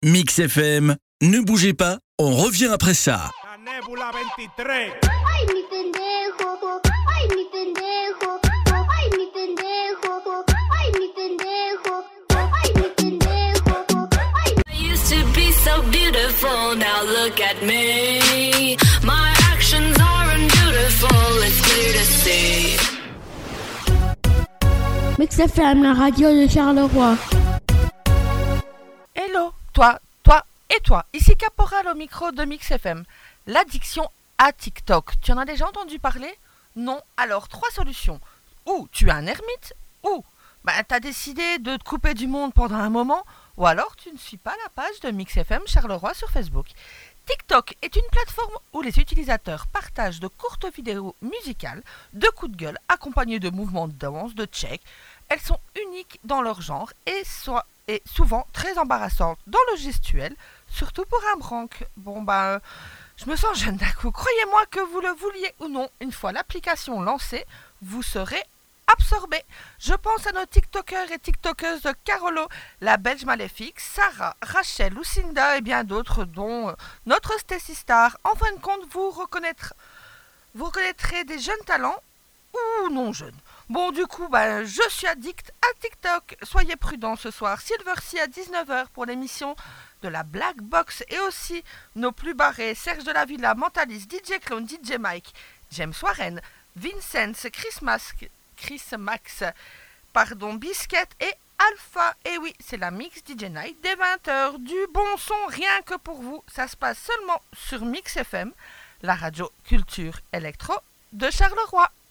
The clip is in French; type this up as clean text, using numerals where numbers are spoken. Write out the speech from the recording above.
Mix FM, ne bougez pas, on revient après ça. La Nebula 23. Ay, mi pendejo, ay, mi pendejo, ay, mi pendejo, ay, mi pendejo, ay, mi pendejo, ay. I used to be so beautiful, now look at me. My actions aren't beautiful, it's clear to see. Mix FM, la radio de Charleroi. Hello, toi et toi. Ici Caporal au micro de Mix FM. L'addiction à TikTok. Tu en as déjà entendu parler ? Non ? Alors, 3 solutions. Ou tu es un ermite, ou t'as décidé de te couper du monde pendant un moment, ou alors tu ne suis pas la page de Mix FM Charleroi sur Facebook. TikTok est une plateforme où les utilisateurs partagent de courtes vidéos musicales, de coups de gueule accompagnés de mouvements de danse, de check. Elles sont uniques dans leur genre et souvent très embarrassantes dans le gestuel, surtout pour un branque. Je me sens jeune d'un coup. Croyez-moi que vous le vouliez ou non, une fois l'application lancée, vous serez absorbé. Je pense à nos TikTokers et TikTokeuses de Carolo, la Belge maléfique, Sarah, Rachel, Lucinda et bien d'autres, dont notre Stacy Star. En fin de compte, vous reconnaîtrez des jeunes talents ou non jeunes. Bon, du coup, je suis addict à TikTok. Soyez prudents ce soir. Silver Sea à 19h pour l'émission de la Black Box et aussi nos plus barrés, Serge de la Villa, Mentalist, DJ Clone, DJ Mike, James Warren, Vincent, Chris Max, Biscuit et Alpha. Et oui, c'est la Mix DJ Night des 20h. Du bon son rien que pour vous. Ça se passe seulement sur Mix FM, la radio culture électro de Charleroi.